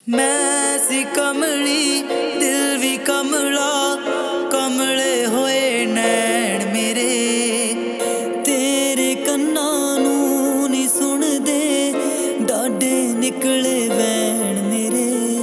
मैं सी कमली दिल भी कमला, कमले होए नैन मेरे। तेरे कन्नां नूं नी सुणदे, डाडे निकले वैन मेरे।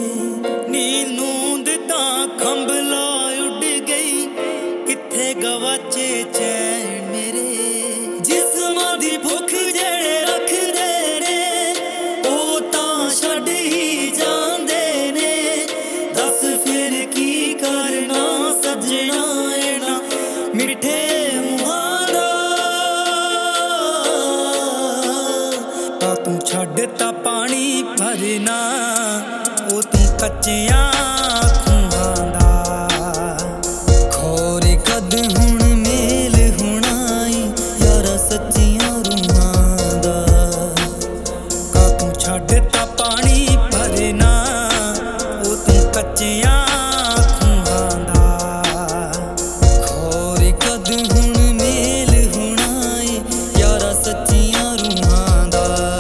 नींद तां खंभला उड़ गई, किथे गवाचे चैन मेरे। जिस्मां दी भुख जेड़े रखदे ने, ओ तां छड्ड ही जांदे ने। दस फिर की करना सजना इन्हां मिठे मुहां दा। तू छड्ड ता पानी भरना, ओ तू कच्चियां खूहां दा। खोरे कद हुण मेल होना ई यारा सच्चियां रूहां दा। तू छड्ड ता पानी भरना, ओ तू कच्चियां खूहां दा। खोरे कद हुण मेल होना ई यारा सच्चियां रूहां दा।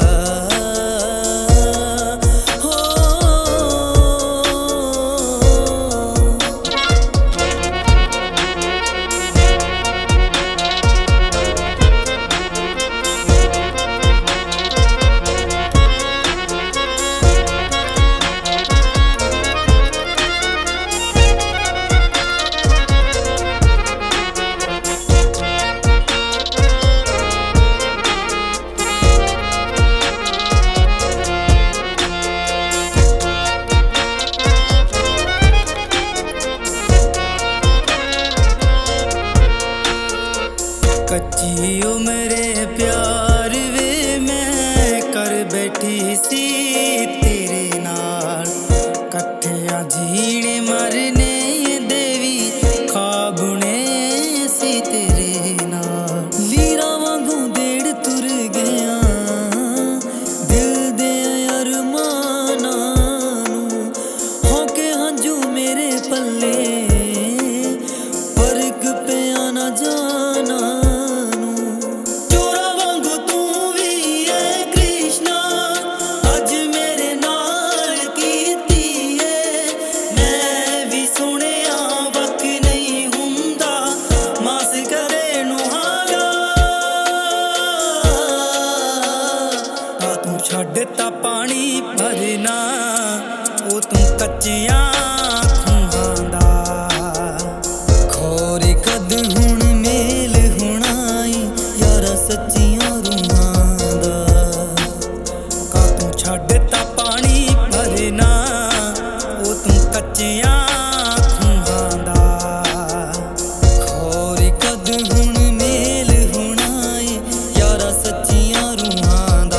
कच्ची उम्रे प्यार वे मैं कर बैठी सी तेरे नाल। कट्ठियां जीने मरने देवी खाबुने सी तेरे नाल। लीरा वांगू देड़ तुर गया दिल दे अरमानां नूं। होके हंजू मेरे पल्ले फर्क पिया ना जाना। छड्ड ता पानी भरना, ओ तू कच्चियां खूहां दा। खोरे कद हुण मेल होना ई यारा सच्चियां रूहां दा। तू छड्ड ता पानी भरना, ओ तू कच्चियां खूहां दा। खोरे कद हुण मेल होना ई यारा सच्चियां रूहां दा।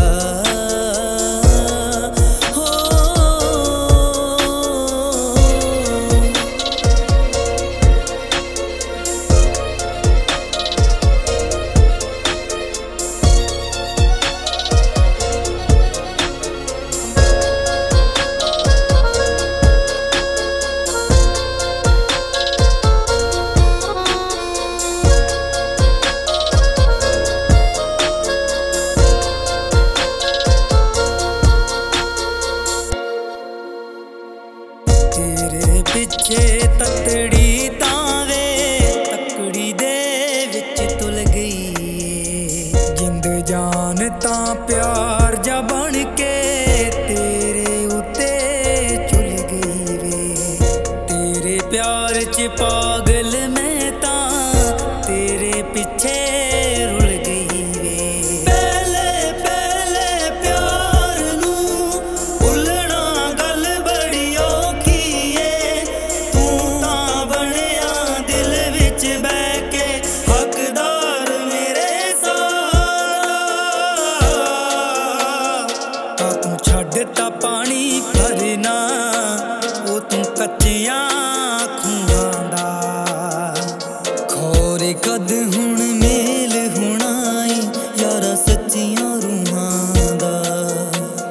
तेरे पिछे तकड़ी तावे तकड़ी दे विच तुल गई। जिंद जान तां प्यार जा बन के तेरे उत्ते चुल गई वे। तेरे प्यार च पागल मैं तां तेरे पिछे रुल गई वे। पहले पहले प्यार नूं भुलना गल बड़ी औखी है। तू तां बनिया दिल विच बह के हकदार मेरे सारा। तू छड्ड ता पानी भरना, ओ तू कच्चियां खूहां दा। खोरे कद हुण मेल होना ई यारा सच्चियां रूहां दा।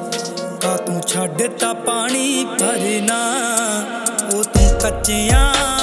तू छड्ड ता पानी भरना, ओ तू कच्चियां